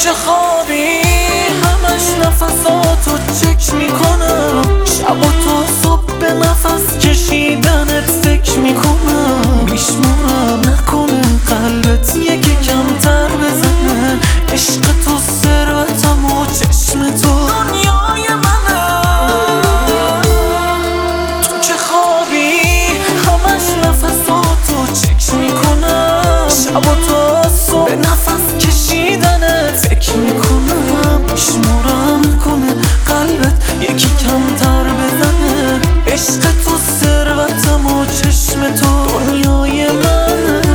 چه خوابی همش نفساتو چک میکنم، شب و تا صبح به نفس کشیدنت فکر میکنم. میشمارم نکنه قلبت یکی کمتر بزنه، عشق تو ثروتم و چشم تو دنیای منه. تو چه خوابی همش نفساتو چک میکنم، شب و تا صبح به نفس کشیدنت فکر میکنم. میشمارم نکنه قلبت یکی کمتر بزنه، عشق تو ثروتم و چشم تو دنیای منه.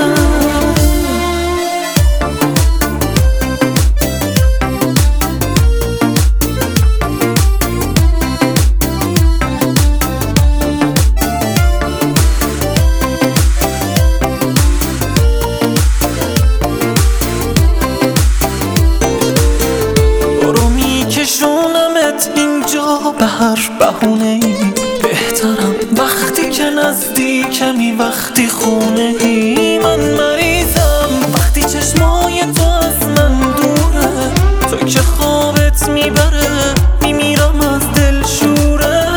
میکشونمت اینجا به هر بهونه‌ای، بهترم وقتی که نزدیکمی وقتی خونه‌ای. من مریضم وقتی چشمای تو از من دوره، تو که خوابت میبره میمیرم از دلشوره.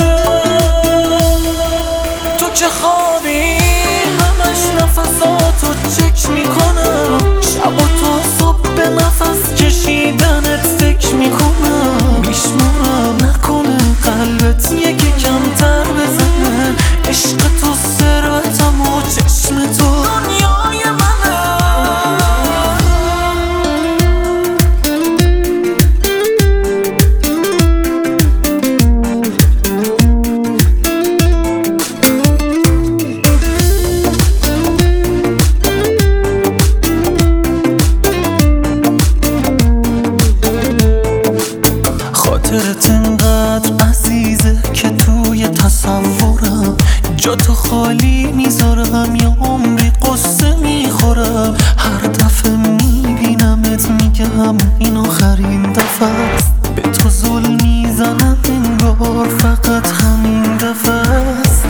تو که خوابی همش نفساتو چک میکنم، شب و تا صبح به نفس کشیدنت فکر میکنم. میشمارم نکنه قلبت یکی کمتر بزنه، عشق تو ثروتم و چشم تو دنیای منه. خاطرت انقدر عزیزه که توی تصورم، جا تو خالی میذارم یا عمری قصه میخورم. هر دفعه میبینمت میگم این آخرین دفعه است، به تو ظلم میزنم انگار فقط همین دفعه است.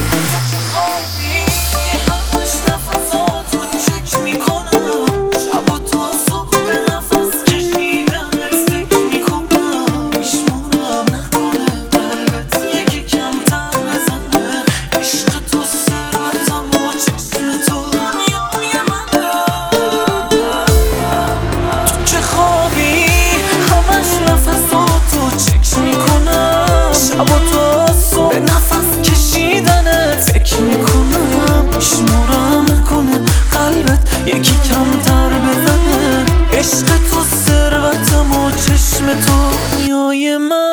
شب و تا صبح به نفس کشیدنت فکر میکنم. میشمارم نکنه قلبت یکی کمتر بزنه، عشق تو ثروتم و چشم تو دنیای من.